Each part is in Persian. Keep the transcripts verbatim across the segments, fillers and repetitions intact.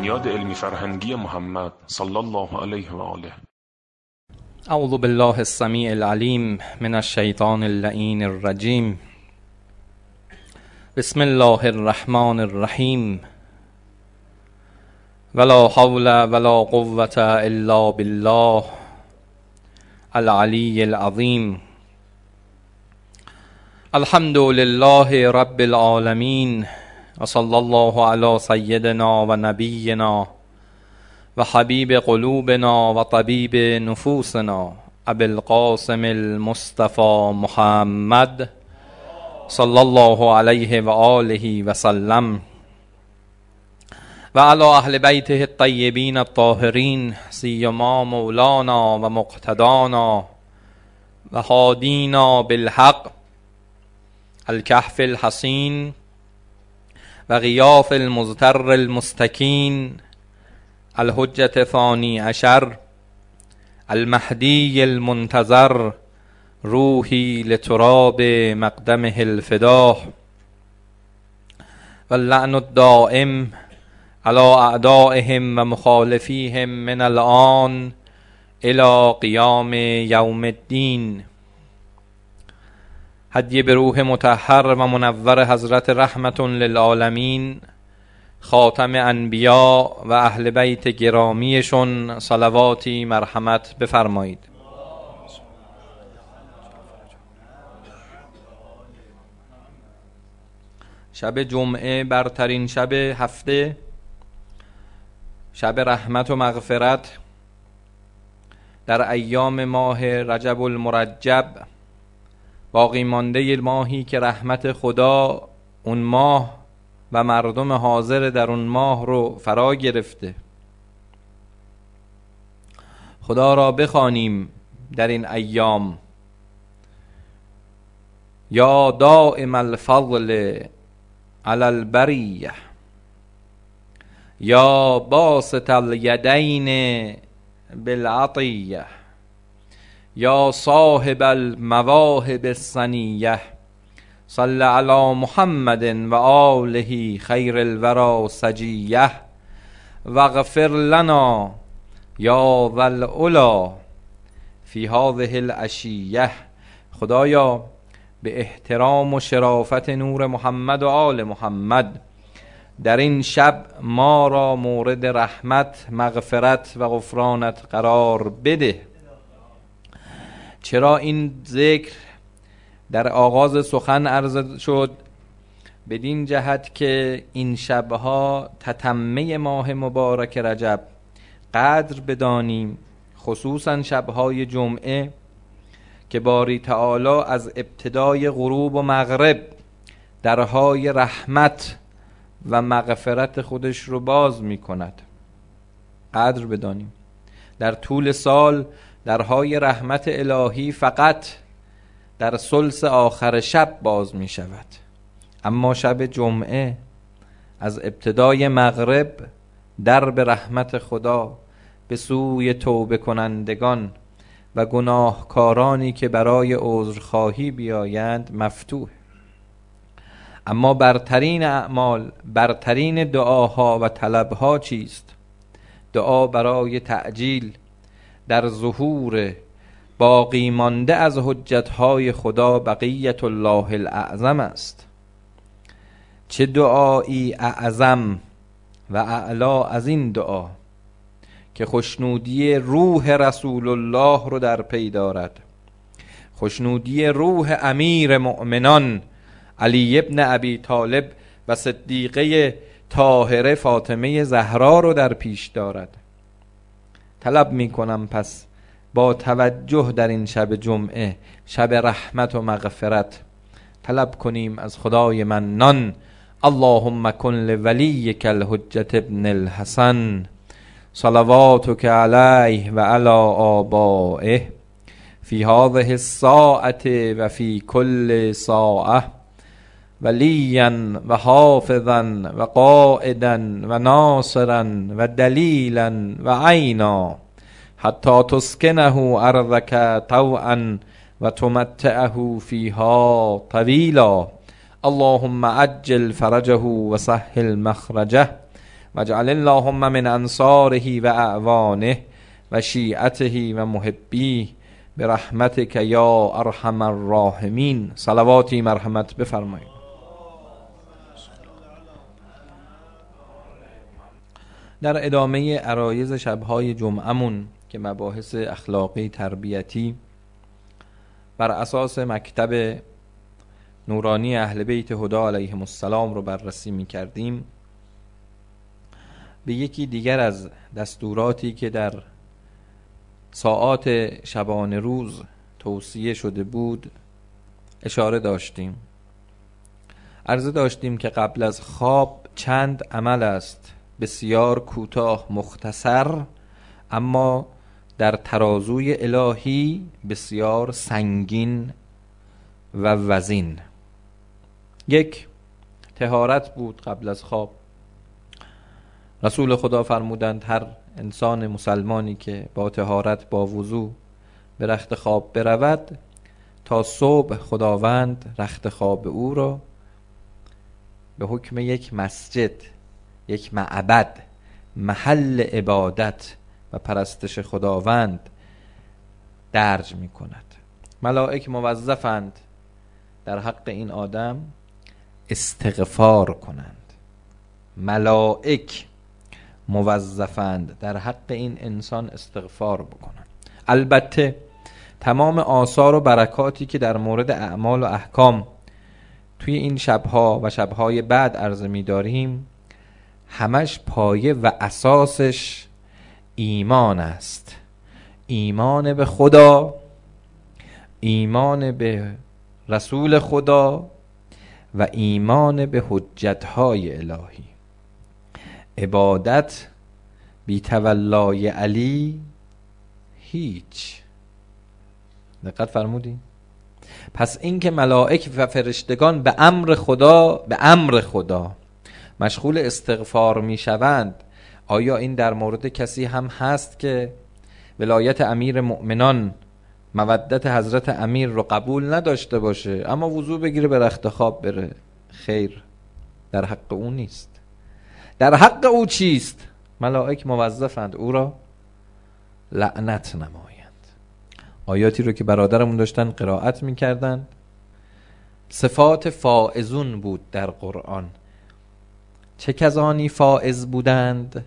بنیاد علمی فرهنگی محمد صلی الله علیه و آله. اعوذ بالله السمیع العلیم من الشیطان اللعین الرجیم. بسم الله الرحمن الرحیم. ولا حول ولا قوة الا بالله العلی العظیم. الحمد لله رب العالمین و صلی الله علی سیدنا و نبینا و حبیب قلوبنا و طبیب نفوسنا ابی القاسم المصطفى محمد صلی الله علیه و آله و سلم و علی اهل بیته الطیبین الطاهرین سیما مولانا و مقتدانا و هادینا بالحق الکهف الحصین و غیاث المضطر المستکین الحجة ثانی عشر المهدی المنتظر روحی لتراب مقدمه الفداه واللعن الدائم على اعدائهم و مخالفیهم من الآن الى قیام یوم الدین. هدیه به روح مطهر و منور حضرت رحمت للعالمین خاتم انبیا و اهل بیت گرامیشون صلواتی مرحمت بفرمایید. شب جمعه برترین شب هفته، شب رحمت و مغفرت در ایام ماه رجب المرجب، باقی مانده ماهی که رحمت خدا اون ماه و مردم حاضر در اون ماه رو فرا گرفته. خدا را بخوانیم در این ایام: یا دائم الفضل علی البریه، یا باسط الیدین بالعطیه، یا صاحب المواهب السنیه، صل علی محمد و آله خیر الورى سجیه، واغفر لنا یا ذا العلا فی هذه العشیه. خدایا به احترام و شرافت نور محمد و آل محمد در این شب ما را مورد رحمت، مغفرت و غفرانت قرار بده. چرا این ذکر در آغاز سخن عرض شد؟ بدین جهت که این شبها تتمه ماه مبارک رجب قدر بدانیم، خصوصا شبهای جمعه که باری تعالی از ابتدای غروب و مغرب درهای رحمت و مغفرت خودش رو باز می کند. قدر بدانیم در طول سال درهای رحمت الهی فقط در ثلث آخر شب باز می شود، اما شب جمعه از ابتدای مغرب در به رحمت خدا به سوی توبه کنندگان و گناهکارانی که برای عذرخواهی بیایند مفتوح. اما برترین اعمال، برترین دعاها و طلبها چیست؟ دعا برای تعجیل در ظهور باقی مانده از حجتهای خدا بقیت الله الاعظم است. چه دعایی اعظم و اعلا از این دعا که خوشنودی روح رسول الله رو در پی دارد، خوشنودی روح امیر مؤمنان علی ابن ابی طالب و صدیقه طاهره فاطمه زهرا رو در پیش دارد. طلب می کنم پس با توجه در این شب جمعه، شب رحمت و مغفرت، طلب کنیم از خدای منان: اللهم کن لولیک الحجة ابن الحسن صلواتک علیه و علی آبائه فی هذه الساعة و فی کل ساعة ولیا و حافظا و قائدا و ناصرا و دلیلا و عینا حتی تسکنه ارضک طوعا و تمتعه فیها طویلا. اللهم عجل فرجه و سهل مخرجه واجعل اللهم من انصاره و اعوانه و شیعته و محبیه برحمتک یا ارحم الراحمین. صلواتی مرحمت بفرمایید. در ادامه عرایض شبهای جمعمون که مباحث اخلاقی تربیتی بر اساس مکتب نورانی اهل بیت هدی علیهم السلام رو بررسی می کردیم، به یکی دیگر از دستوراتی که در ساعات شبانه روز توصیه شده بود اشاره داشتیم. عرضه داشتیم که قبل از خواب چند عمل است بسیار کوتاه مختصر، اما در ترازوی الهی بسیار سنگین و وزین. یک، طهارت بود قبل از خواب. رسول خدا فرمودند هر انسان مسلمانی که با طهارت با وضو به رخت خواب برود تا صبح خداوند رخت خواب او را به حکم یک مسجد، یک معبد، محل عبادت و پرستش خداوند درج می کند. ملائک موظفند در حق این آدم استغفار کنند. ملائک موظفند در حق این انسان استغفار بکنند. البته تمام آثار و برکاتی که در مورد اعمال و احکام توی این شبها و شبهای بعد عرضه می داریم همش پایه و اساسش ایمان است. ایمان به خدا، ایمان به رسول خدا و ایمان به حجتهای الهی. عبادت بی تولای علی هیچ. دقت فرمودی؟ پس این که ملائک و فرشتگان به امر خدا به امر خدا مشغول استغفار می شوند، آیا این در مورد کسی هم هست که ولایت امیر مؤمنان مودت حضرت امیر رو قبول نداشته باشه اما وضو بگیره به رخت خواب بره؟ خیر، در حق او نیست. در حق او چیست؟ ملائک موظفند او را لعنت نمایند. آیاتی رو که برادرمون داشتن قرائت میکردن صفات فائزون بود در قرآن. چه کسانی فائز بودند؟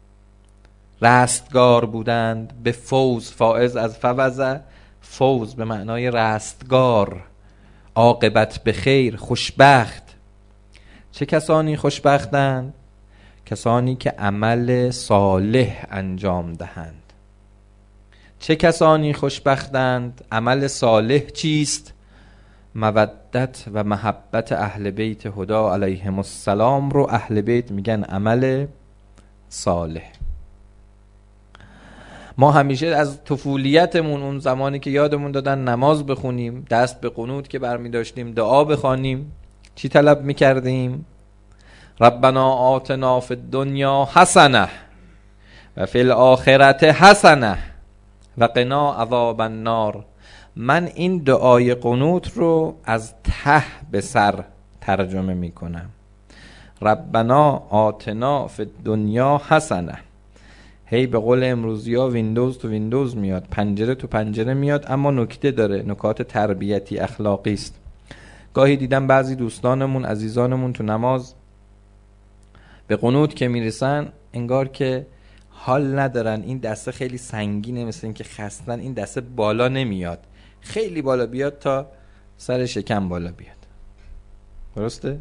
رستگار بودند به فوز. فائز از فوز، فوز به معنای رستگار، عاقبت به خیر، خوشبخت. چه کسانی خوشبختند؟ کسانی که عمل صالح انجام دهند. چه کسانی خوشبختند؟ عمل صالح چیست؟ مودت و محبت اهل بیت هدی علیهم السلام رو اهل بیت میگن عمل صالح. ما همیشه از طفولیتمون، اون زمانی که یادمون دادن نماز بخونیم، دست به قنوت که برمی داشتیم دعا بخوانیم، چی طلب میکردیم؟ ربنا آتنا فی الدنیا حسنه و فی الاخرت حسنه و قنا عذاب النار. من این دعای قنوت رو از ته به سر ترجمه میکنم. ربنا آتنا فی الدنیا حسنه. هی به قول امروزی ها ویندوز تو ویندوز میاد، پنجره تو پنجره میاد، اما نکته داره، نکات تربیتی اخلاقی است. گاهی دیدم بعضی دوستانمون عزیزانمون تو نماز به قنوت که میرسن انگار که حال ندارن، این دسته خیلی سنگینه، مثل این که خستن، این دسته بالا نمیاد، خیلی بالا بیاد تا سر شکم بالا بیاد. درسته؟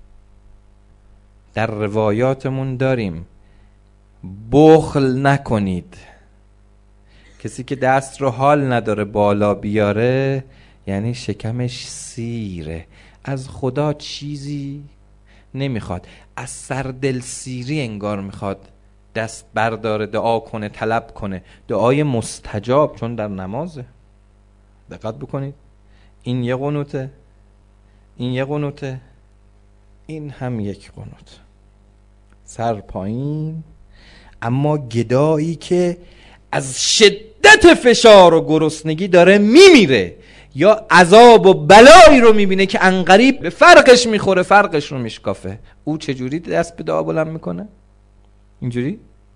در روایاتمون داریم بخل نکنید. کسی که دست رو حال نداره بالا بیاره یعنی شکمش سیره، از خدا چیزی نمیخواد، از سر دل سیری انگار میخواد دست برداره، دعا کنه، طلب کنه، دعای مستجاب، چون در نمازه. دقت بکنید، این یه قنوته، این یه قنوته، این هم یک قنوت، سر پایین. اما گدایی که از شدت فشار و گرسنگی داره میمیره یا عذاب و بلایی رو میبینه که انقریب به فرقش میخوره، فرقش رو میشکافه، او چجوری دست به دعا بلند میکنه؟ اینجوری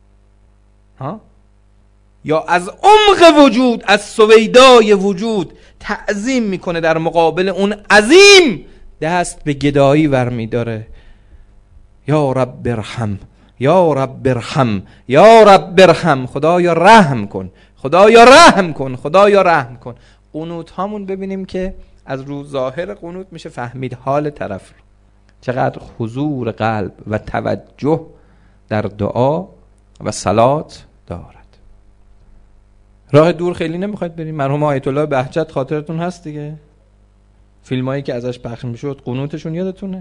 ها؟ یا از عمق وجود، از سویدای وجود تعظیم میکنه در مقابل اون عظیم، دست به گدایی ورمی داره. یا رب ارحم، یا رب ارحم، یا رب ارحم، خدایا رحم کن، خدایا رحم کن، خدایا رحم کن. قنوت هامون ببینیم که از رو ظاهر قنوت میشه فهمید حال طرف رو، چقدر حضور قلب و توجه در دعا و صلات دارد. راه دور خیلی نمیخواید بریم. مرحوم آیت الله بهجت خاطرتون هست دیگه، فیلمایی که ازش پخش میشد قنوتشون یادتونه؟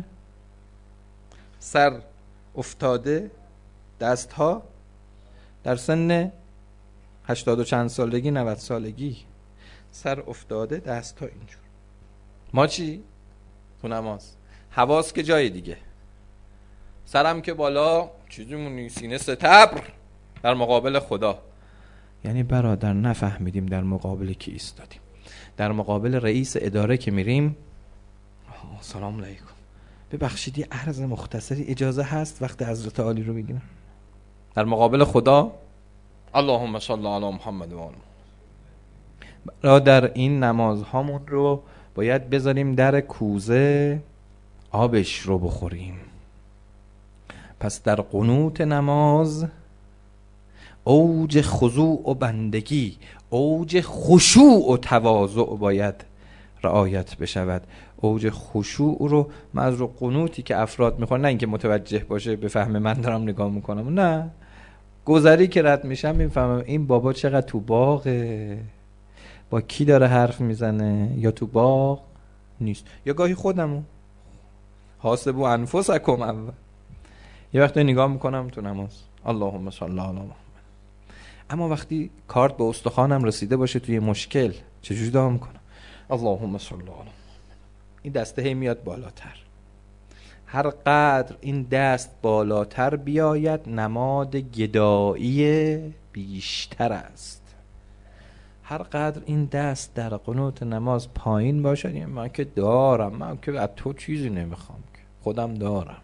سر افتاده، دستها در سن هشتاد و چند سالگی، نود سالگی، سر افتاده، دستها اینجور. ما چی؟ تو نماز حواس که جای دیگه، سرم که بالا، چیزیمونی سینه ستبر در مقابل خدا. یعنی برادر نفهمیدیم در مقابل کی ایستادیم. در مقابل رئیس اداره که میریم، سلام علیکم، ببخشید یه عرض مختصری اجازه هست وقت حضرت عالی رو بگیرم. در مقابل خدا اللهم صل علی محمد و آل برادر، این نمازهامون رو باید بذاریم در کوزه آبش رو بخوریم. پس در قنوت نماز اوج خضوع و بندگی، اوج خشوع و تواضع باید رعایت بشود. اوج خشوع رو من از رو قنوتی که افراد میخوان، نه اینکه متوجه باشه به فهم من دارم نگاه میکنم، نه، گذری که رد میشم میفهمم این بابا چقدر تو باغه، با کی داره حرف میزنه، یا تو باغ نیست، یا گاهی خودمو حاسبوا انفسکم اول. یه وقتی نگاه میکنم تو نماز اللهم صل علی محمد، اما وقتی کارت به استخوانم رسیده باشه توی مشکل چجوری دعا میکنم؟ اللهم صل علی محمد. این دسته هی میاد بالاتر. هر قدر این دست بالاتر بیاید نماد گدایی بیشتر است. هر قدر این دست در قنوت نماز پایین باشد، یعنی من که دارم، من که از تو چیزی نمیخوام، که خودم دارم.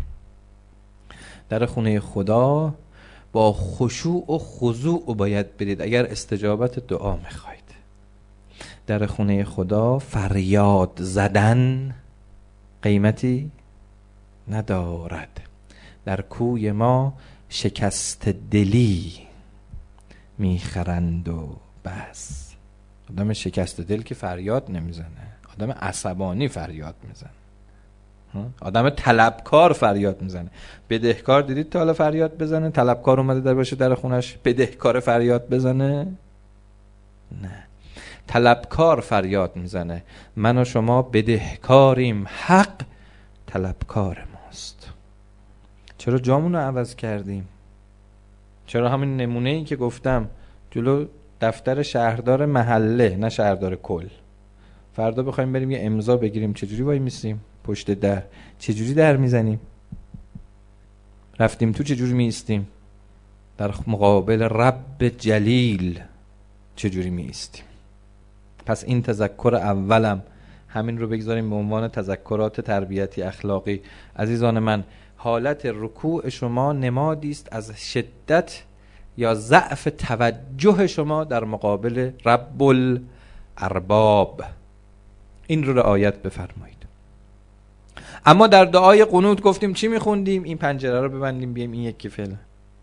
در خونه خدا با خشوع و خضوع باید برید اگر استجابت دعا میخواید. در خونه خدا فریاد زدن قیمتی ندارد. در کوی ما شکست دلی میخرند و بس. آدم شکست دل که فریاد نمیزنه، آدم عصبانی فریاد میزنه، آدم طلبکار فریاد میزنه. بدهکار دیدید تا حالا فریاد بزنه؟ طلبکار اومده در باشه در خونش بدهکار فریاد بزنه؟ نه، طلبکار فریاد میزنه. من و شما بدهکاریم، حق طلبکار ماست. چرا جامونو عوض کردیم؟ چرا همین نمونه‌ای که گفتم جلو دفتر شهردار محله، نه شهردار کل، فردا بخوایم بریم یه امضا بگیریم چجوری وای میسیم پشت در؟ چجوری در میزنیم؟ رفتیم تو چجوری میستیم؟ در مقابل رب جلیل چجوری میستیم؟ پس این تذکر اولم همین رو بگذاریم به عنوان تذکرات تربیتی اخلاقی. عزیزان من، حالت رکوع شما نمادی است از شدت یا ضعف توجه شما در مقابل رب الارباب. این رو رعایت بفرمایید. اما در دعای قنوت گفتیم چی میخوندیم؟ این پنجره رو ببندیم بیایم این یکی فعلا.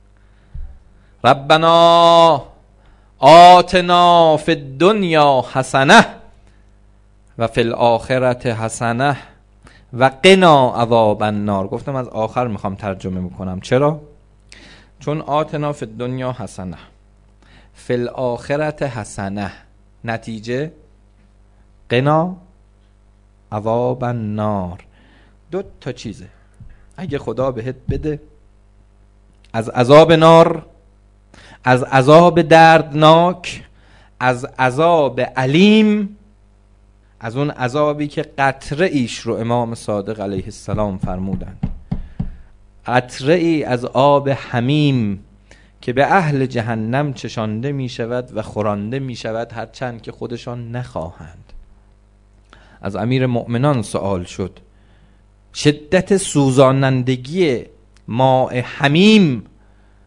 ربنا آتنا فی الدنیا حسنه و فی الاخرة حسنه و قنا عذاب النار. گفتم از آخر میخوام ترجمه میکنم. چرا؟ چون آتنا فی الدنیا حسنه، فی الاخرة حسنه، نتیجه قنا عذاب النار. دو تا چیزه. اگه خدا بهت بده از عذاب نار، از عذاب دردناک، از عذاب علیم، از اون عذابی که قطره ایش رو امام صادق علیه السلام فرمودند، قطره ای از آب حمیم که به اهل جهنم چشانده می شود و خورانده می شود هرچند که خودشان نخواهند. از امیر مؤمنان سوال شد شدت سوزانندگی ماء حمیم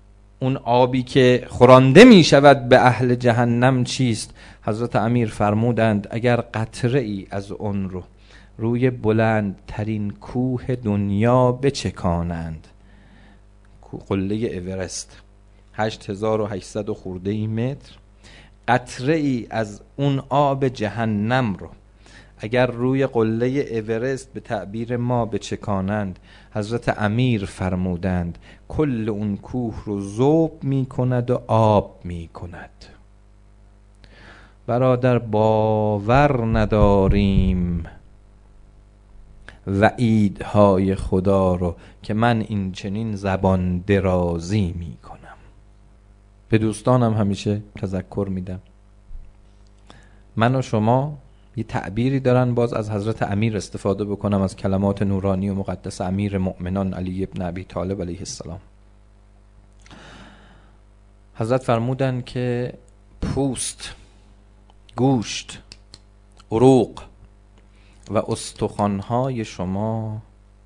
اون آبی که خورانده می شود به اهل جهنم چیست؟ حضرت امیر فرمودند اگر قطره ای از اون رو روی بلند ترین کوه دنیا بچکانند، قله اورست هشت هزار و هشتصد و خورده ای متر، قطره ای از اون آب جهنم رو اگر روی قله اورست به تعبیر ما بچکانند، حضرت امیر فرمودند کل اون کوه رو ذوب می کند و آب می کند. برادر باور نداریم وعیدهای خدا رو که من این چنین زبان درازی می کنم. به دوستانم همیشه تذکر میدم، من و شما یه تعبیری دارن، باز از حضرت امیر استفاده بکنم، از کلمات نورانی و مقدس امیر مؤمنان علی ابن ابی طالب علیه السلام. حضرت فرمودن که پوست، گوشت، عروق و استخوان‌های شما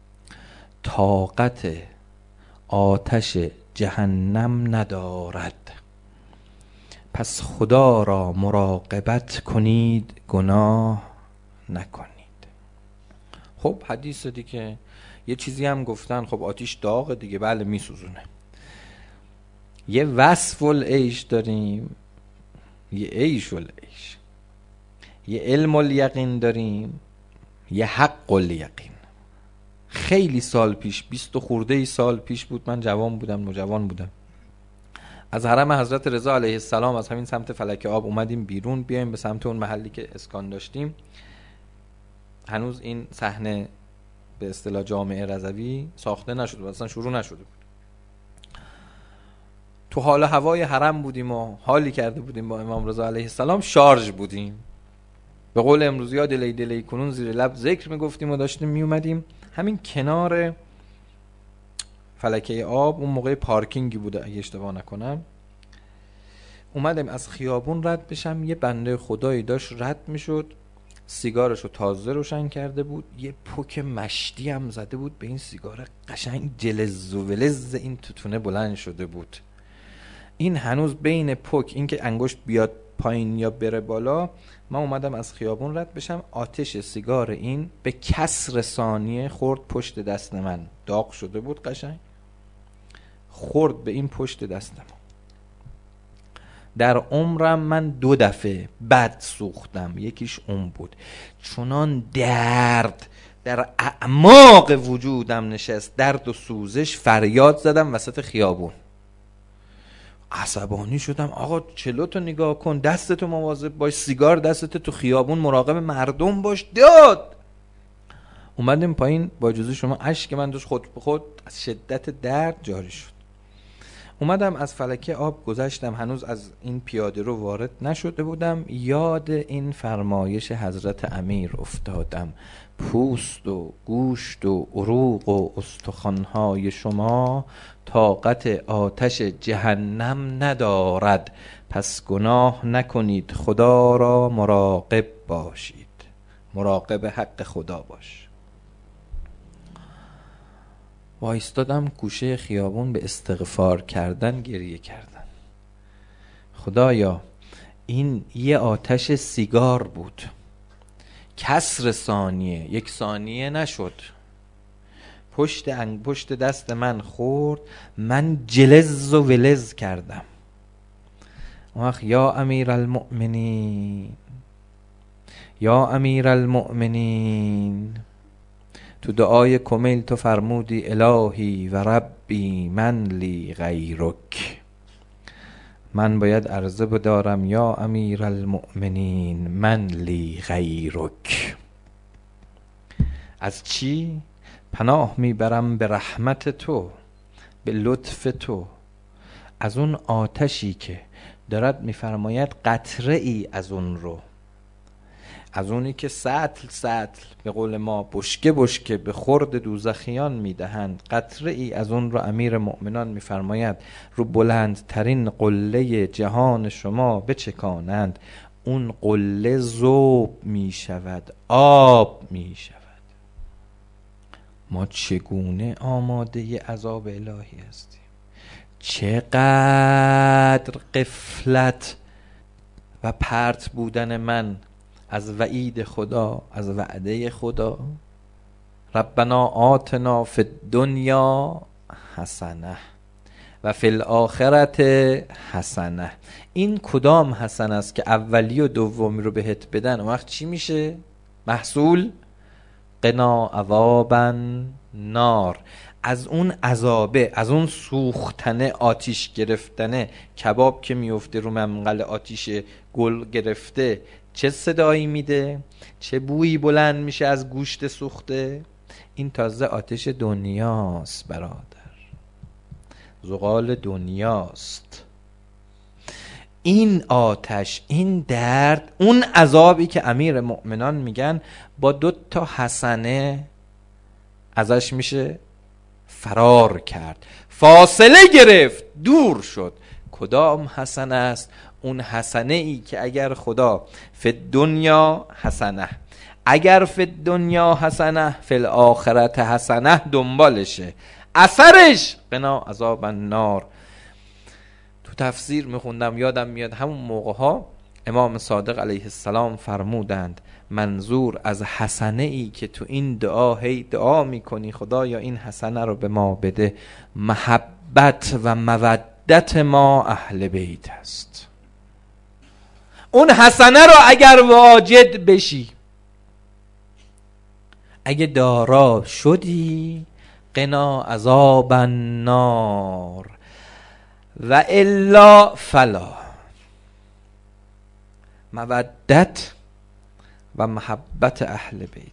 طاقت آتش جهنم ندارد، پس خدا را مراقبت کنید گناه نکنید. خب حدیث دیگه یه چیزی هم گفتن، خب آتیش داغ دیگه، بله میسوزونه. یه وصف العیش داریم، یه عیش العیش، یه علم الیقین داریم، یه حق الیقین. خیلی سال پیش، بیست و خورده ای سال پیش بود، من جوان بودم، نوجوان بودم، از حرم حضرت رضا علیه السلام از همین سمت فلک آب اومدیم بیرون بیایم به سمت اون محلی که اسکان داشتیم. هنوز این صحنه به اصطلاح جامعه رضوی ساخته نشده بود، اصلا شروع نشده بود. تو حال هوای حرم بودیم و حالی کرده بودیم با امام رضا علیه السلام، شارژ بودیم. به قول امروزی ها دلی دلی کنون زیر لب ذکر میگفتیم و داشتیم میومدیم. همین کنار فلکه آب، اون موقع پارکینگی بوده اگه اشتباه نکنم، اومدم از خیابون رد بشم، یه بنده خدایی داشت رد میشد، سیگارشو تازه روشن کرده بود، یه پوک مشتی هم زده بود به این سیگار، قشنگ جلز و ولز این توتونه بلند شده بود. این هنوز بین پوک، این که انگشت بیاد پایین یا بره بالا، من اومدم از خیابون رد بشم، آتش سیگار این به کسر ثانیه خورد پشت دست من، داغ شده بود قشنگ، خورد به این پشت دستم. در عمرم من دو دفعه بد سوختم، یکیش اون بود. چنان درد در اعماق وجودم نشست، درد و سوزش، فریاد زدم وسط خیابون، عصبانی شدم. آقا چلوتو نگاه کن، دستتو مواظب باش، سیگار دستتو تو خیابون مراقب مردم باش. داد اومدم پایین، با اجازه شما اشک من دوش خود به خود از شدت درد جاری شد. اومدم از فلکه آب گذشتم، هنوز از این پیاده رو وارد نشده بودم، یاد این فرمایش حضرت امیر افتادم: پوست و گوشت و عروق و استخوان‌های شما طاقت آتش جهنم ندارد، پس گناه نکنید، خدا را مراقب باشید. مراقب حق خدا باش. وایستادم گوشه خیابون، به استغفار کردن گریه کردن. خدایا این یه آتش سیگار بود، کسر ثانیه، یک ثانیه نشد، پشت انگ پشت دست من خورد، من جلز و ولز کردم. آخ یا امیر المؤمنین، یا امیر المؤمنین، تو دعای کمیل تو فرمودی الهی و ربی من لی غیرک. من باید عرضه بدارم یا امیر المؤمنین من لی غیرک. از چی؟ پناه میبرم به رحمت تو، به لطف تو، از اون آتشی که دارد میفرماید قطره ای از اون رو، از اونی که سطل سطل به قول ما بشکه بشکه به خورد دوزخیان میدهند، قطره ای از اون رو امیر مؤمنان میفرماید رو بلندترین قله جهان شما بچکانند، اون قله ذوب میشود، آب میشود. ما چگونه آماده ی عذاب الهی هستیم؟ چقدر غفلت و پرت بودن من از وعید خدا، از وعده خدا. ربنا آتنا فی الدنیا حسنه و فی الاخرت حسنه. این کدام حسنه است که اولی و دومی رو بهت بدن؟ اون وقت چی میشه محصول؟ قنا عذاب نار. از اون عذابه، از اون سوختنه، آتیش گرفتنه، کباب که میفته رو منقل آتیش گل گرفته، چه صدایی میده؟ چه بویی بلند میشه از گوشت سوخته؟ این تازه آتش دنیاست برادر، زغال دنیاست. این آتش، این درد، اون عذابی که امیر مؤمنان میگن با دو تا حسنه ازش میشه فرار کرد، فاصله گرفت، دور شد. کدام حسنه است؟ اون حسنه ای که اگر خدا فی دنیا حسنه، اگر فی دنیا حسنه فی الاخرت حسنه دنبالشه، اثرش قنا عذاب النار. تو تفسیر میخوندم یادم میاد همون موقع ها امام صادق علیه السلام فرمودند منظور از حسنه ای که تو این دعا هی دعا میکنی خدایا این حسنه رو به ما بده، محبت و مودت ما اهل بیت است. اون حسنه رو اگر واجد بشی، اگه دارا شدی، قنا عذاب النار و الا فلا. مودت و محبت اهل بیت.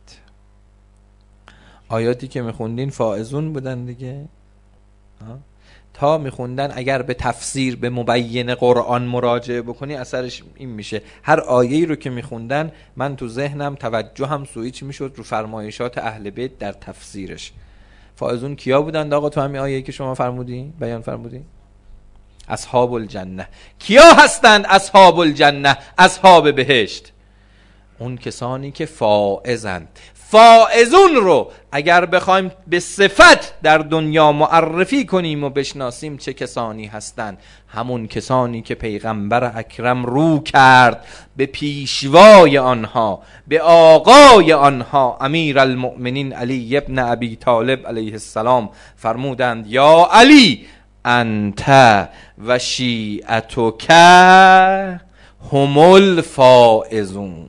آیاتی که میخوندین فائزون بودن دیگه. تا میخوندن اگر به تفسیر به مبین قرآن مراجعه بکنی اثرش این میشه. هر آیه‌ای رو که میخوندن من تو ذهنم توجهم سویچ میشد رو فرمایشات اهل بیت در تفسیرش. فائزون کیا بودند آقا تو همین آیه‌ای که شما فرمودین بیان فرمودین؟ اصحاب الجنه. کیا هستند اصحاب الجنه؟ اصحاب بهشت. اون کسانی که فائزند. فائزون رو اگر بخوایم به صفت در دنیا معرفی کنیم و بشناسیم چه کسانی هستند، همون کسانی که پیغمبر اکرم رو کرد به پیشوای آنها، به آقای آنها امیر المؤمنین علی ابن ابی طالب علیه السلام فرمودند یا علی انت و شیعتک هم الفائزون.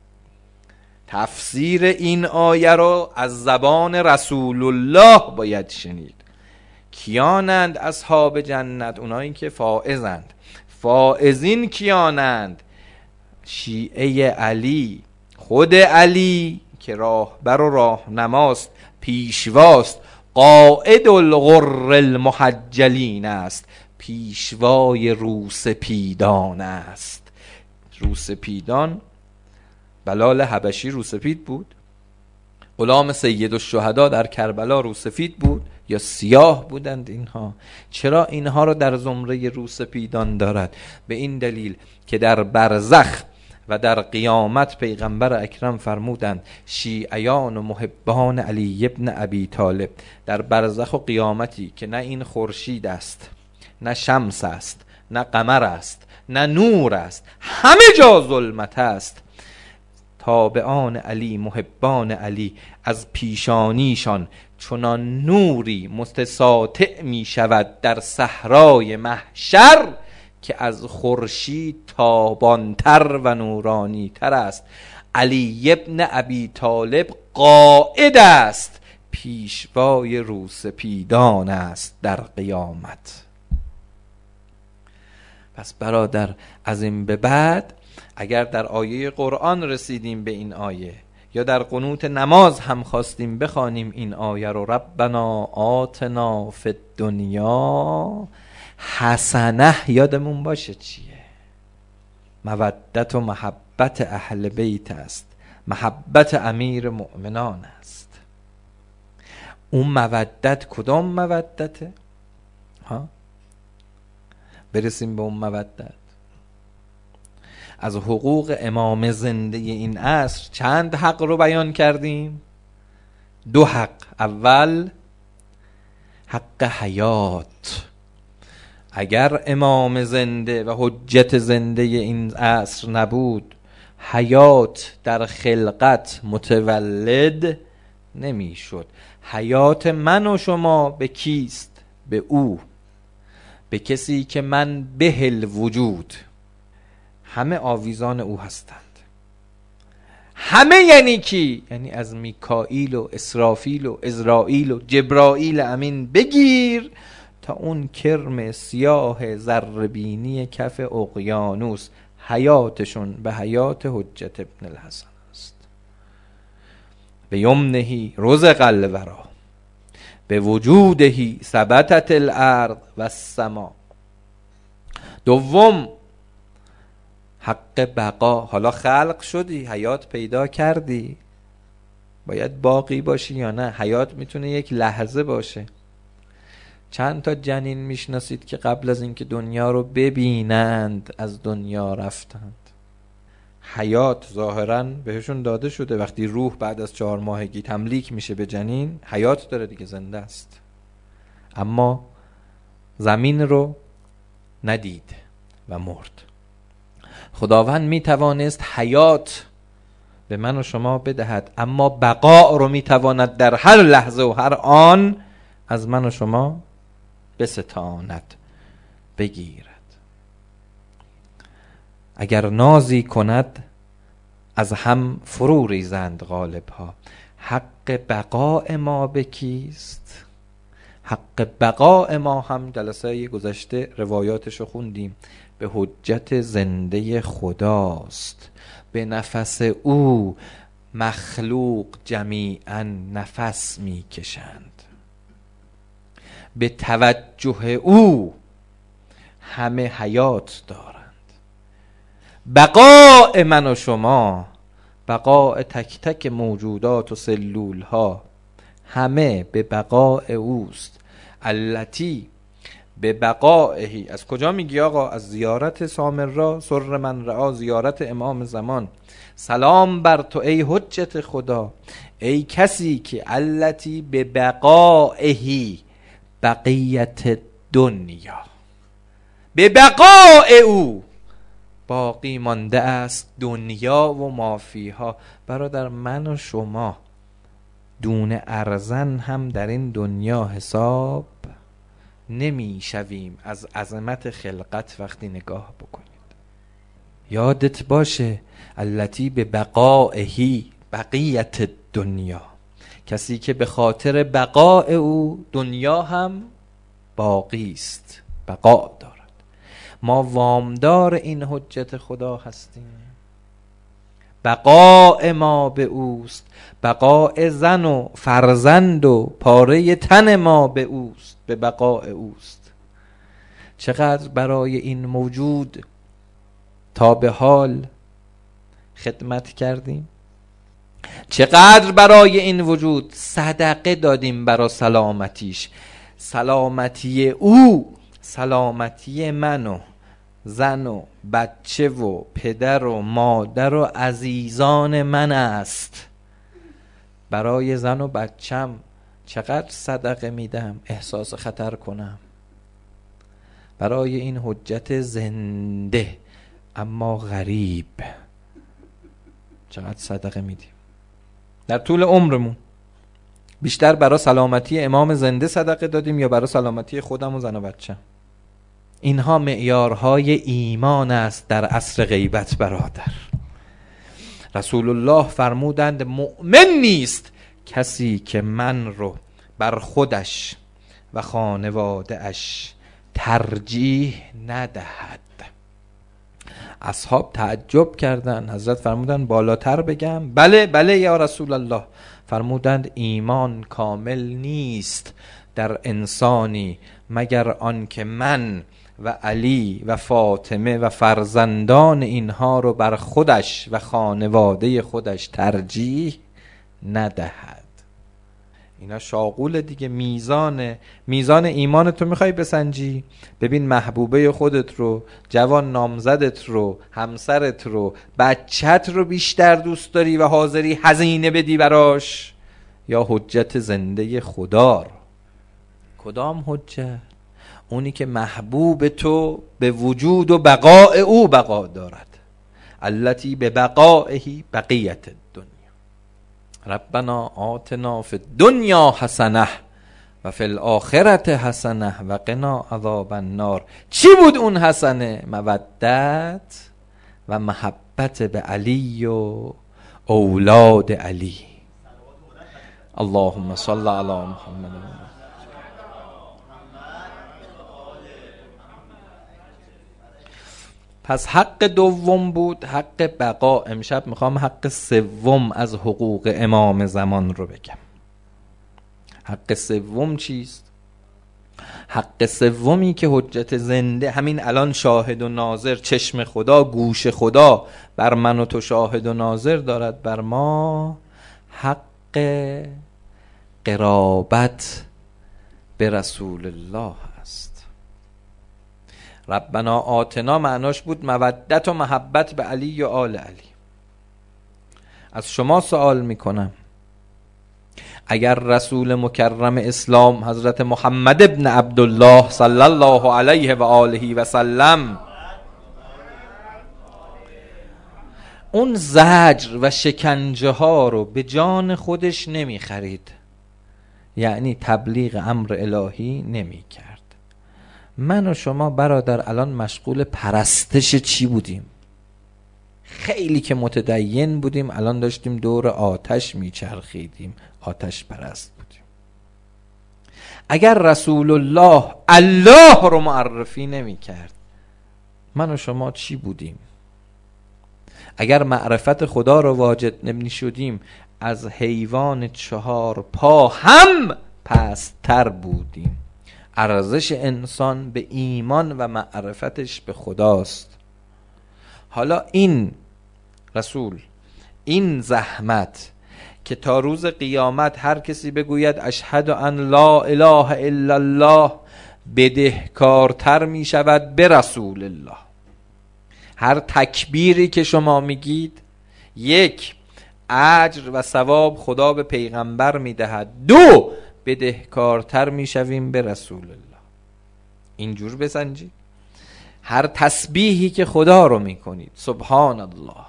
تفسیر این آیه رو از زبان رسول الله باید شنید. کیانند اصحاب جنت؟ اونایی که فائزند. فائزین کیانند؟ شیعه علی، خود علی که راهبر و راهنماست، پیشواست، قائد الغر المحجلین است، پیشوای روسپیدان است. روسپیدان بلال حبشی روسپید بود؟ غلام سید الشهدا در کربلا روسفید بود یا سیاه بودند اینها؟ چرا اینها رو در زمره روسپیدان دارد؟ به این دلیل که در برزخ و در قیامت پیغمبر اکرم فرمودند شیعیان و محبان علی ابن ابی طالب در برزخ و قیامتی که نه این خورشید است، نه شمس است، نه قمر است، نه نور است، همه جا ظلمت است، تابعان علی، محبان علی از پیشانیشان چنان نوری متساطع می شود در صحرای محشر که از خورشید تابانتر و نورانی تر است. علی ابن ابی طالب قائد است، پیشوای روسپیدان است در قیامت. پس برادر از این به بعد اگر در آیه قرآن رسیدیم به این آیه یا در قنوت نماز هم خواستیم بخوانیم این آیه رو، ربنا آتنا فی الدنیا حسنه، یادمون باشه چیه؟ مودت و محبت اهل بیت است، محبت امیر مؤمنان است. اون مودت کدام مودته؟ ها؟ برسیم به اون مودت. از حقوق امام زنده این عصر چند حق رو بیان کردیم؟ دو حق. اول حق حیات، اگر امام زنده و حجت زنده این عصر نبود، حیات در خلقت متولد نمی شد. حیات من و شما به کیست؟ به او، به کسی که من بهل وجود، همه آویزان او هستند. همه یعنی کی؟ یعنی از میکائیل و اسرافیل و عزرائیل و جبرائیل امین بگیر تا اون کرم سیاه ذره‌بینی کف اقیانوس، حیاتشون به حیات حجت ابن الحسن است. به یمنهی رزق الورا، به وجودهی ثبتت الارض و السما. دوم حق بقا. حالا خلق شدی، حیات پیدا کردی، باید باقی باشی یا نه؟ حیات میتونه یک لحظه باشه. چند تا جنین میشناسید که قبل از اینکه دنیا رو ببینند از دنیا رفتند؟ حیات ظاهراً بهشون داده شده. وقتی روح بعد از چهار ماهگی تملیک میشه به جنین، حیات داره دیگه، زنده است، اما زمین رو ندید و مرد. خداوند میتوانست حیات به من و شما بدهد، اما بقا رو میتواند در هر لحظه و هر آن از من و شما بستاند، بگیرد. اگر نازی کند از هم فرو ریزند غالب ها. حق بقاء ما به کیست؟ حق بقاء ما هم جلسه گذشته روایاتشو خوندیم، به حجت زنده خداست. به نفس او مخلوق جمیعا نفس می کشند، به توجه او همه حیات دارند. بقاء من و شما، بقاء تک تک موجودات و سلول ها، همه به بقاء اوست. التی به بقائهی. از کجا میگی آقا؟ از زیارت سامرا، سر من رعا، زیارت امام زمان. سلام بر تو ای حجت خدا، ای کسی که التی به بقائهی بقیت دنیا، به بقاء او باقی مانده است دنیا و مافیها. برادر، من و شما دون ارزن هم در این دنیا حساب نمی شویم از عظمت خلقت. وقتی نگاه بکنید یادت باشه التی به بقائهی بقیت دنیا، کسی که به خاطر بقاء او دنیا هم باقی است، بقا دارد. ما وامدار این حجت خدا هستیم. بقاء ما به اوست، بقاء زن و فرزند و پاره تن ما به اوست، به بقاء اوست. چقدر برای این موجود تا به حال خدمت کردیم، چقدر برای این وجود صدقه دادیم برای سلامتیش. سلامتی او سلامتی من و زن و بچه و پدر و مادر و عزیزان من است. برای زن و بچم چقدر صدقه میدم احساس خطر کنم؟ برای این حجت زنده اما غریب چقدر صدقه میدیم؟ در طول عمرمون بیشتر برای سلامتی امام زنده صدقه دادیم یا برای سلامتی خودم و زن و بچم؟ اینها معیارهای ایمان است در عصر غیبت. برادر، رسول الله فرمودند مؤمن نیست کسی که من رو بر خودش و خانواده اش ترجیح ندهد. اصحاب تعجب کردند. حضرت فرمودند بالاتر بگم؟ بله بله یا رسول الله. فرمودند ایمان کامل نیست در انسانی مگر آن که من و علی و فاطمه و فرزندان اینها رو بر خودش و خانواده خودش ترجیح ندهد. اینا شاغول دیگه. میزان میزان ایمان تو میخوای بسنجی؟ ببین محبوبه خودت رو، جوان نامزدت رو، همسرت رو، بچت رو بیشتر دوست داری و حاضری هزینه بدی براش، یا حجت زنده خدا رو؟ کدام حجت؟ اونی که محبوب تو به وجود و بقاء او بقا دارد. التی به بقائه بقیت الدنیا. ربنا آتنا فی الدنیا حسنه و فی الاخرت حسنه و قنا عذاب النار. چی بود اون حسنه؟ مودت و محبت به علی و اولاد علی. اللهم صل علی محمد. پس حق دوم بود حق بقا. امشب میخوام حق سوم از حقوق امام زمان رو بگم. حق سوم چیست؟ حق سومی که حجت زنده همین الان شاهد و ناظر، چشم خدا، گوش خدا بر من و تو شاهد و ناظر دارد بر ما، حق قرابت به رسول الله است. ربنا آتنا معناش بود مودت و محبت به علی و آل علی. از شما سوال میکنم اگر رسول مکرم اسلام حضرت محمد ابن عبدالله صلی الله علیه و آله و سلم اون زجر و شکنجه ها رو به جان خودش نمی خرید، یعنی تبلیغ امر الهی نمی کرد، من و شما برادر الان مشغول پرستش چی بودیم؟ خیلی که متدین بودیم الان داشتیم دور آتش میچرخیدیم، آتش پرست بودیم. اگر رسول الله الله رو معرفی نمی کرد من و شما چی بودیم؟ اگر معرفت خدا رو واجد نمی شدیم از حیوان چهار پا هم پست‌تر بودیم. ارزش انسان به ایمان و معرفتش به خداست. حالا این رسول، این زحمت که تا روز قیامت هر کسی بگوید اشهد ان لا اله الا الله بدهکارتر می شود به رسول الله. هر تکبیری که شما میگید یک اجر و ثواب خدا به پیغمبر میدهد، دو بدهکارتر میشویم به رسول الله. اینجور بسنجید. هر تسبیحی که خدا رو میکنید سبحان الله،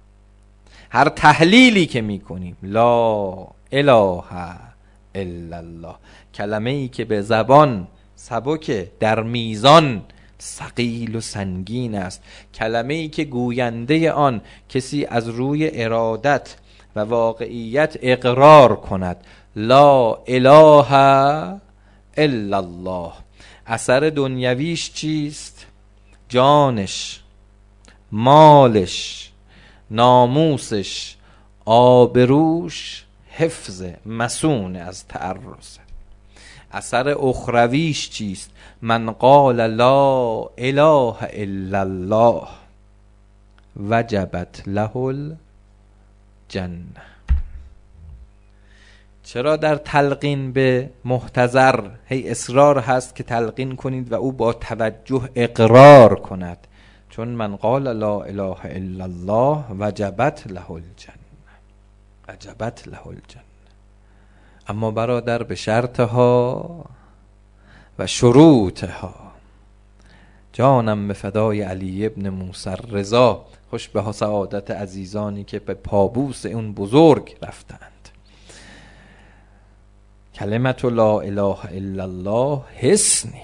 هر تهلیلی که میکنیم لا اله الا الله، کلمه ای که به زبان سبکه در میزان ثقیل و سنگین است، کلمه ای که گوینده آن کسی از روی ارادت و واقعیت اقرار کند لا اله الا الله. اثر دنیویش چیست؟ جانش، مالش، ناموسش، آبروش حفظ مسون از تعرض. اثر اخرویش چیست؟ من قال لا اله الا الله وجبت له الجنه. چرا در تلقین به محتضر هی اصرار هست که تلقین کنید و او با توجه اقرار کند؟ چون من قال لا اله الا الله وجبت له الجنه، وجبت له الجنه. اما برادر به شرطها و شروطها. جانم به فدای علی ابن موسی رضا، خوش به سعادت عزیزانی که به پابوس اون بزرگ رفتند. کلمت لا اله الا الله حصنی،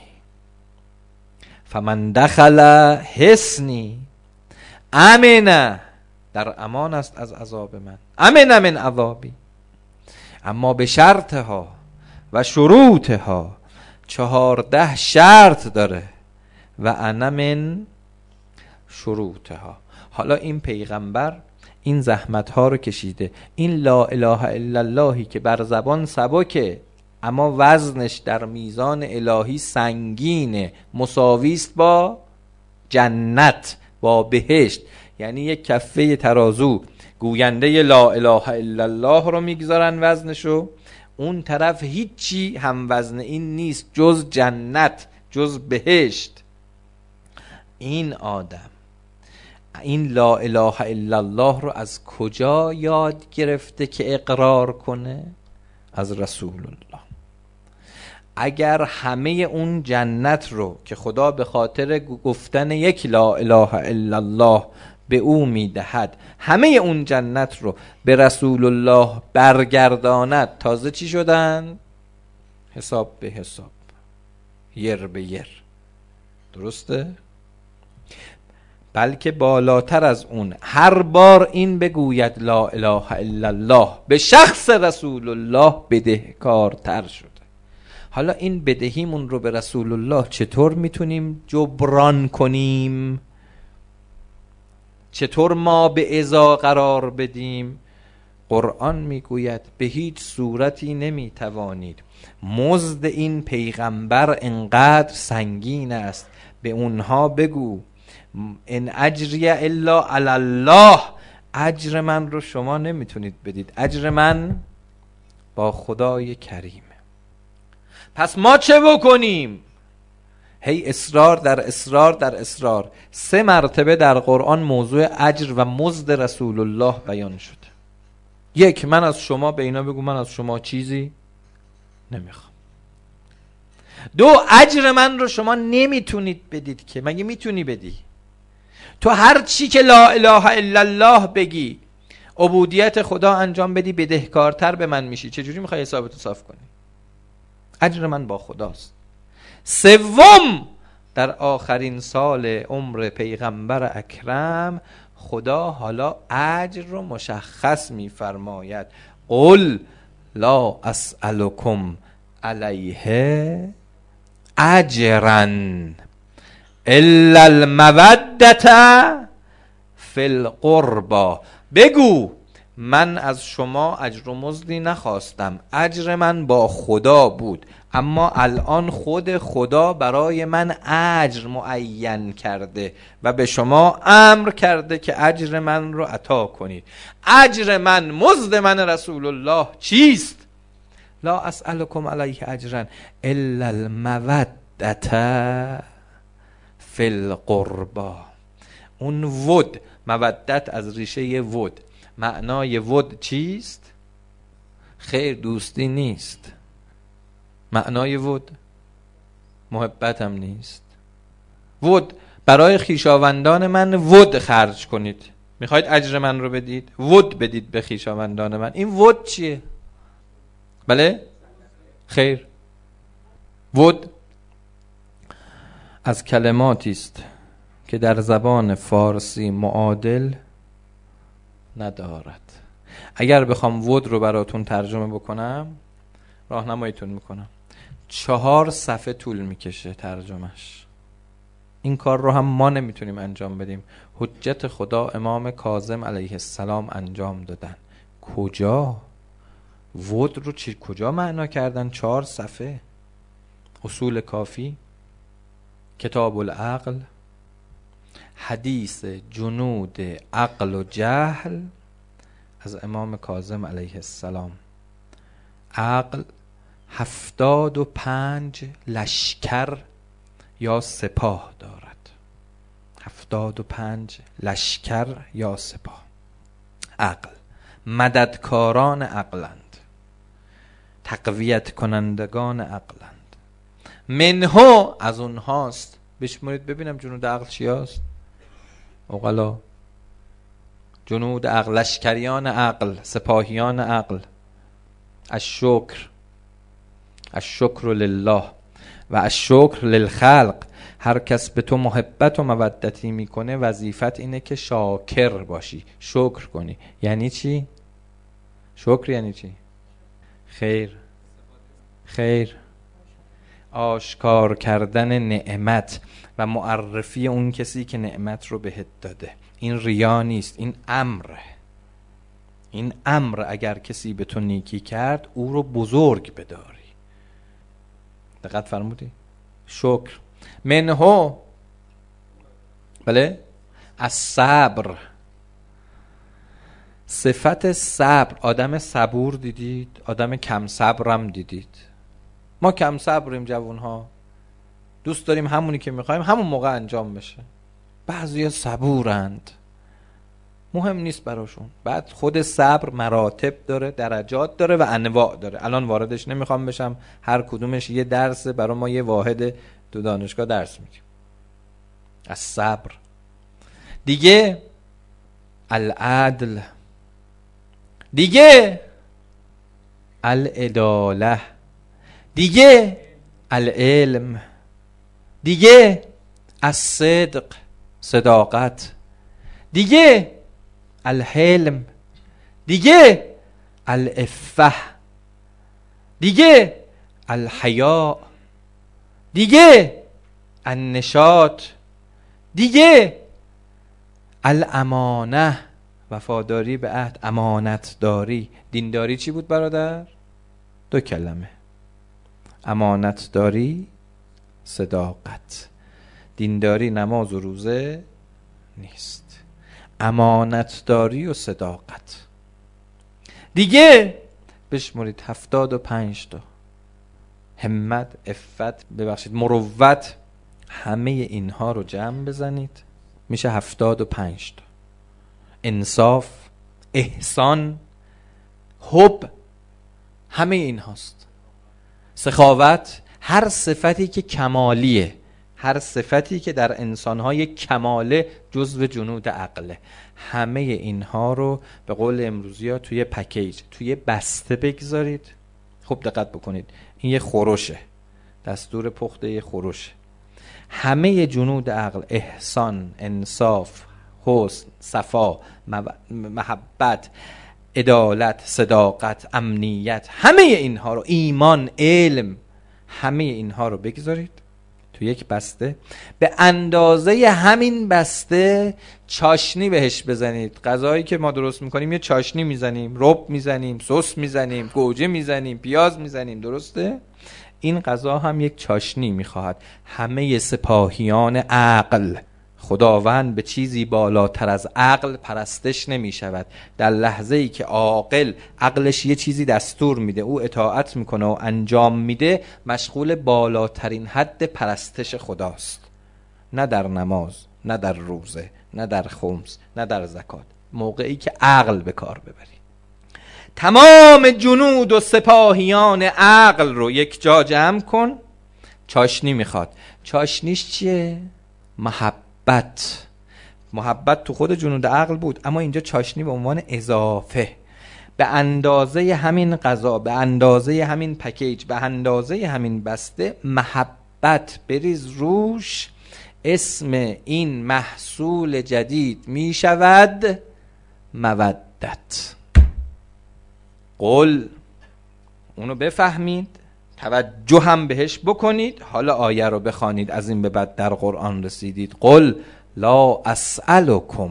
فمن دخل حصنی امن، در امان است از عذاب من، امن من عذابی. اما به شرطها و شروطها، چهارده شرط داره و انا من شروطها. حالا این پیغمبر این زحمت ها رو کشیده، این لا اله الا اللهی که بر زبان سبکه اما وزنش در میزان الهی سنگینه، مساویست با جنت، با بهشت. یعنی یک کفه ترازو گوینده لا اله الا الله رو میگذارن وزنشو، اون طرف هیچی هم وزن این نیست جز جنت، جز بهشت. این آدم این لا اله الا الله رو از کجا یاد گرفته که اقرار کنه؟ از رسول الله. اگر همه اون جنت رو که خدا به خاطر گفتن یک لا اله الا الله به او میدهد، همه اون جنت رو به رسول الله برگرداند، تازه چی شدن؟ حساب به حساب، یر به یر. درسته؟ بلکه بالاتر از اون، هر بار این بگوید لا اله الا الله به شخص رسول الله بدهکارتر شده. حالا این بدهیمون رو به رسول الله چطور میتونیم جبران کنیم؟ چطور ما به ازا قرار بدیم؟ قرآن میگوید به هیچ صورتی نمیتوانید. مزد این پیغمبر انقدر سنگین است، به اونها بگو ان اجری الا علی الله، اجر من رو شما نمیتونید بدید، اجر من با خدای کریمه. پس ما چه بکنیم؟ هی اصرار در اصرار در اصرار. سه مرتبه در قرآن موضوع اجر و مزد رسول الله بیان شده. یک، من از شما، به اینا بگو من از شما چیزی نمیخوام. دو، اجر من رو شما نمیتونید بدید که، مگه میتونی بدی؟ تو هر چی که لا اله الا الله بگی، عبودیت خدا انجام بدی، بدهکارتر به من میشی. چجوری میخوای حسابتو صاف کنی؟ اجر من با خداست. سوم، در آخرین سال عمر پیغمبر اکرم خدا حالا اجر رو مشخص میفرماید. قل لا اسألکم علیه اجرا الا المودة فی القربى. بگو من از شما اجر و مزدی نخواستم، اجر من با خدا بود، اما الان خود خدا برای من اجر معین کرده و به شما امر کرده که اجر من رو عطا کنید. اجر من، مزد من رسول الله چیست؟ لا اسألکم علیه اجرا الا المودة فی القربى. اون ود، مودت از ریشه ود، معنای ود چیست؟ خیر، دوستی نیست. معنای ود محبت هم نیست. ود، برای خیشاوندان من ود خرج کنید. میخواید اجر من رو بدید؟ ود بدید به خیشاوندان من. این ود چیه؟ بله؟ خیر. ود از کلماتی است که در زبان فارسی معادل ندارد. اگر بخوام ود رو براتون ترجمه بکنم، راهنماییتون میکنم، چهار صفحه طول میکشه ترجمهش. این کار رو هم ما نمیتونیم انجام بدیم. حجت خدا امام کاظم علیه السلام انجام دادن. کجا؟ ود رو چی کجا معنا کردن؟ چهار صفحه. اصول کافی، کتاب العقل، حدیث جنود عقل و جهل از امام کاظم علیه السلام. عقل هفتاد و پنج لشکر یا سپاه دارد. هفتاد و پنج لشکر یا سپاه. عقل مددکاران عقلند، تقویت کنندگان عقلند. منهو از اونهاست. بشمارید ببینم جنود عقل چی هست؟ اوغلا، جنود عقل، لشکریان عقل، سپاهیان عقل. الشکر، الشکر لله و الشکر للخلق. هر کس به تو محبت و مودتی میکنه، وظیفت اینه که شاکر باشی، شکر کنی. یعنی چی؟ شکر یعنی چی؟ خیر، خیر، آشکار کردن نعمت و معرفی اون کسی که نعمت رو بهت داده. این ریا نیست، این امره. این امر، اگر کسی به تو نیکی کرد او رو بزرگ بداری. دقت فرمودی؟ شکر. منهو، بله، از صبر. صفت صبر. آدم صبور دیدید؟ آدم کم صبرم دیدید؟ ما کم صبریم جوانها، دوست داریم همونی که میخوایم همون موقع انجام بشه. بعضیا صبورند، مهم نیست براشون. بعد خود صبر مراتب داره، درجات داره و انواع داره. الان واردش نمیخوام بشم، هر کدومش یه درسه، برای ما یه واحد دو دانشگاه درس میگیم. از صبر دیگه العدل، دیگه العداله، دیگه العلم، دیگه الصدق صداقت، دیگه الحلم، دیگه العفه، دیگه الحیا، دیگه النشاط، دیگه الامانه وفاداری به عهد، امانت داری. دینداری چی بود برادر؟ دو کلمه، امانت داری، صداقت. دینداری نماز و روزه نیست، امانت داری و صداقت. دیگه بشمرید هفتاد و پنج تا. همت، عفت، ببخشید مروت، همه اینها رو جمع بزنید میشه هفتاد و پنج تا. انصاف، احسان، حب، همه این هاست. سخاوت، هر صفتی که کمالیه، هر صفتی که در انسانهای کماله جزو جنود عقله، همه اینها رو به قول امروزی ها توی پکیج، توی بسته بگذارید. خوب دقت بکنید، این یه خورشه، دستور پخت یه خورشه. همه جنود عقل، احسان، انصاف، حسن، صفا، محبت، عدالت، صداقت، امنیت، همه اینها رو، ایمان، علم، همه اینها رو بگذارید تو یک بسته. به اندازه همین بسته چاشنی بهش بزنید. غذایی که ما درست میکنیم یه چاشنی میزنیم، رب میزنیم، سس میزنیم، گوجه میزنیم، پیاز میزنیم، درسته؟ این غذا هم یک چاشنی میخواهد. همه سپاهیان عقل، خداوند به چیزی بالاتر از عقل پرستش نمی شود. در لحظه ای که عاقل عقلش یه چیزی دستور میده، او اطاعت میکنه و انجام میده، مشغول بالاترین حد پرستش خداست. نه در نماز، نه در روزه، نه در خمس، نه در زکات. موقعی که عقل به کار ببری. تمام جنود و سپاهیان عقل رو یک جا جمع کن. چاشنی میخواد. چاشنیش چیه؟ محبت. محبت تو خود جنود عقل بود، اما اینجا چاشنی به عنوان اضافه. به اندازه همین غذا، به اندازه همین پکیج، به اندازه همین بسته محبت بریز روش. اسم این محصول جدید می شود مودت. قل، اونو بفهمید، توجه هم بهش بکنید. حالا آیه رو بخوانید، از این به بعد در قرآن رسیدید. قل لا اسألکم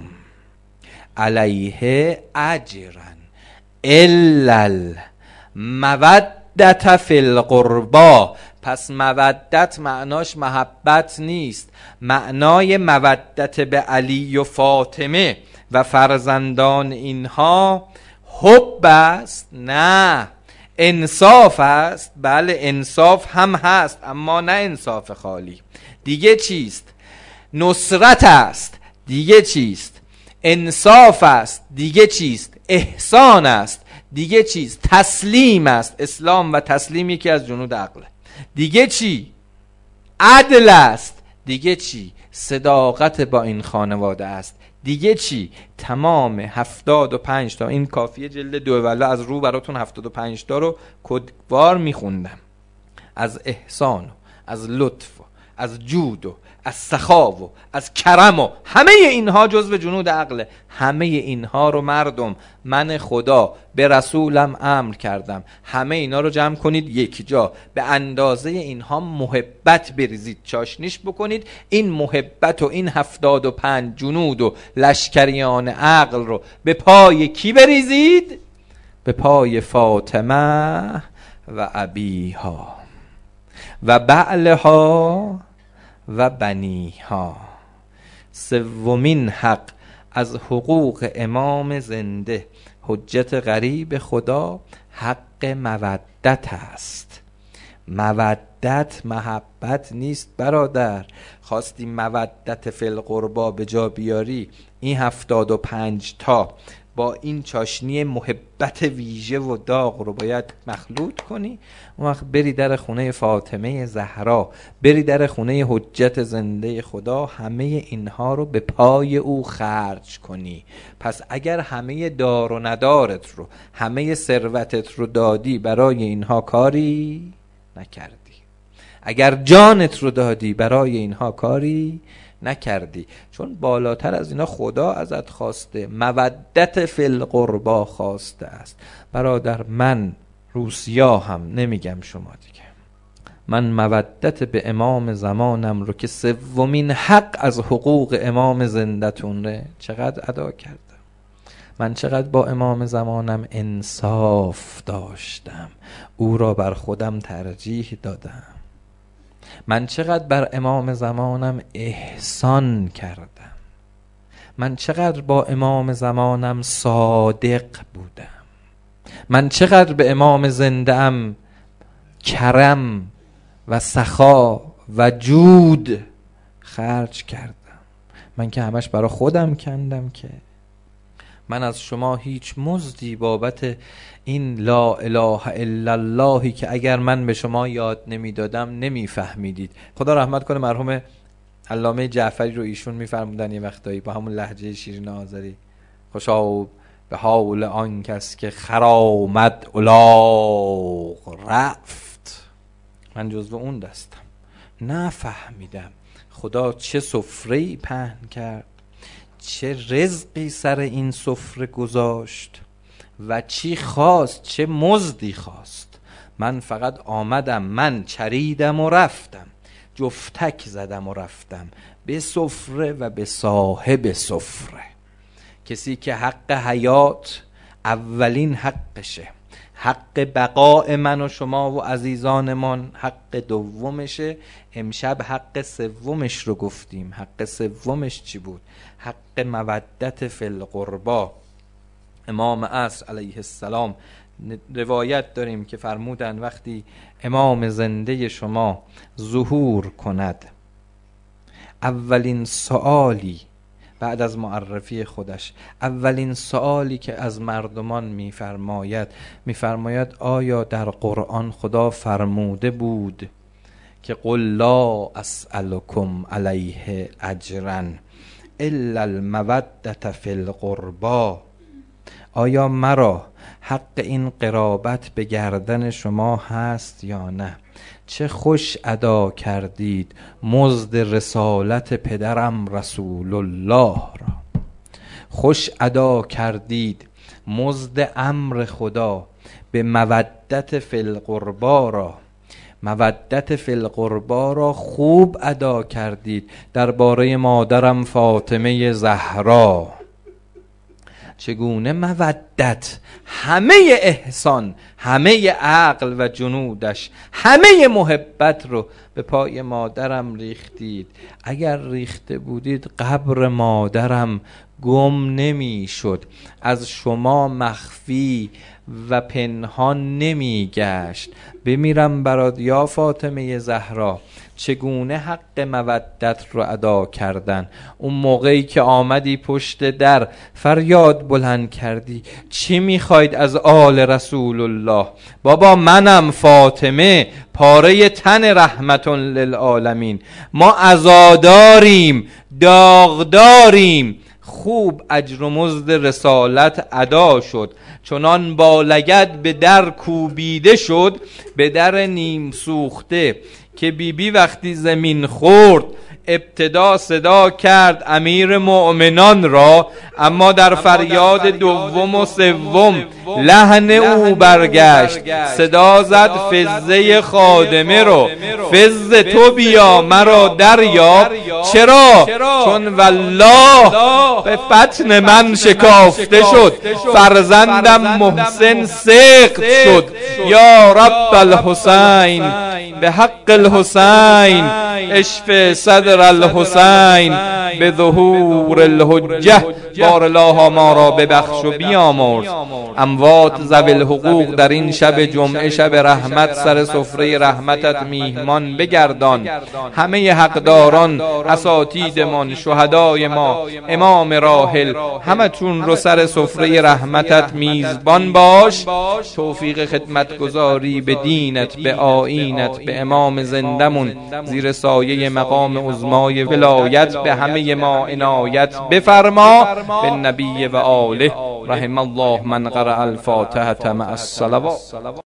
علیه اجرا الا المودة فی القربا. پس مودت معناش محبت نیست. معنای مودت به علی و فاطمه و فرزندان اینها حب است؟ نه. انصاف است؟ بله انصاف هم هست، اما نه انصاف خالی. دیگه چیست؟ نصرت است. دیگه چیست؟ انصاف است. دیگه چیست؟ احسان است. دیگه چیست؟ تسلیم است. اسلام و تسلیم یکی از جنود عقله. دیگه چی؟ عدل است. دیگه چی؟ صداقت با این خانواده است. دیگه چی؟ تمام هفتاد و پنج تا، این کافیه جلد دو، ولی از رو براتون هفتاد و پنج تا رو کدوار میخوندم. از احسان و از لطف و از جود و از سخا و از کرم و همه اینها جزو جنود عقله. همه اینها رو مردم، من خدا به رسولم امر کردم، همه اینا رو جمع کنید یک جا. به اندازه اینها محبت بریزید، چاشنیش بکنید. این محبت و این هفتاد و پنج جنود و لشکریان عقل رو به پای کی بریزید؟ به پای فاطمه و ابیها و بعلها و بنیها. سومین حق از حقوق امام زنده، حجت غریب خدا، حق مودت است. مودت محبت نیست برادر. خواستی مودت فی القربا به جا بیاری، این هفتاد و پنج تا با این چاشنی محبت ویژه و داغ رو باید مخلوط کنی. اون وقت بری در خونه فاطمه زهرا، بری در خونه حجت زنده خدا، همه اینها رو به پای او خرج کنی. پس اگر همه دار و ندارت رو، همه ثروتت رو دادی، برای اینها کاری نکردی. اگر جانت رو دادی، برای اینها کاری نکردی. چون بالاتر از اینا خدا ازت خواسته، مودت فی القربا خواسته است. برادر، من روسیا هم نمیگم شما دیگه، من مودت به امام زمانم رو که سومین حق از حقوق امام زندتونه چقدر ادا کردم. من چقدر با امام زمانم انصاف داشتم، او را بر خودم ترجیح دادم. من چقدر بر امام زمانم احسان کردم. من چقدر با امام زمانم صادق بودم. من چقدر به امام زنده‌ام کرم و سخا و جود خرج کردم. من که همش برای خودم کندم که. من از شما هیچ مزدی بابت این لا اله الا اللهی که اگر من به شما یاد نمیدادم نمیفهمیدید. خدا رحمت کنه مرحوم علامه جعفری رو، ایشون میفرمودن یه وقتایی با همون لهجه شیرین آذری، خوشا به حال آن کس که خرامد الاغ رفت. من جزو اون دستم، نفهمیدم خدا چه سفره‌ای پهن کرد، چه رزقی سر این سفره گذاشت و چی خواست، چه مزدی خواست. من فقط آمدم، من چریدم و رفتم، جفتک زدم و رفتم به سفره و به صاحب سفره. کسی که حق حیات اولین حقشه، حق بقاء من و شما و عزیزانمان حق دومشه. امشب حق سومش رو گفتیم. حق سومش چی بود؟ حق مودت فی القربا. امام عصر علیه السلام روایت داریم که فرمودن وقتی امام زنده شما ظهور کند، اولین سوالی بعد از معرفی خودش، اولین سوالی که از مردمان میفرماید میفرماید آیا در قرآن خدا فرموده بود که قل لا اسألکم علیه اجرا الا المودة فی القربا؟ آیا مرا حق این قرابت به گردن شما هست یا نه؟ چه خوش ادا کردید مزد رسالت پدرم رسول الله را، خوش ادا کردید مزد امر خدا به مودت فی القربا را. مودت فی القربا را خوب ادا کردید درباره مادرم فاطمه زهرا. چگونه مودت، همه احسان، همه عقل و جنودش، همه محبت رو به پای مادرم ریختید. اگر ریخته بودید قبر مادرم گم نمی شد، از شما مخفی و پنهان نمی گشت. بمیرم برات یا فاطمه زهرا چگونه حق مودت رو ادا کردن. اون موقعی که آمدی پشت در فریاد بلند کردی چی میخواید از آل رسول الله؟ بابا منم فاطمه، پاره تن رحمت للعالمین، ما عزاداریم، داغداریم. خوب اجر و مزد رسالت ادا شد، چنان با لگد به در کوبیده شد، به در نیم سوخته که بیبی بی وقتی زمین خورد ابتدا صدا کرد امیر مؤمنان را، اما در فریاد دوم و سوم لحن او برگشت، صدا زد فزه خادمه رو، فز تو بیا مرا دریاب. چرا؟ چون والله به فتن من شکافته شد، فرزندم محسن سقط شد. یا رب الحسین به حق الحسین اشف صدر الحسین به ظهور الحجه بار الله ما را ببخش و بیامرز. اموات ذوی الحقوق در این شب جمعه شب رحمت سر سفره رحمتت میهمان بگردان. همه حقداران، اساتیدمان، شهدای ما، امام راحل، همتون رو سر سفره رحمتت میزبان باش. توفیق خدمتگزاری به دینت، به آیینت، به امام زندمون زیر سایه مقام عظمای ولایت به همه ما عنایت بفرما. به نبی و آله رحم الله من قرأ الفاتحه مع الصلوات.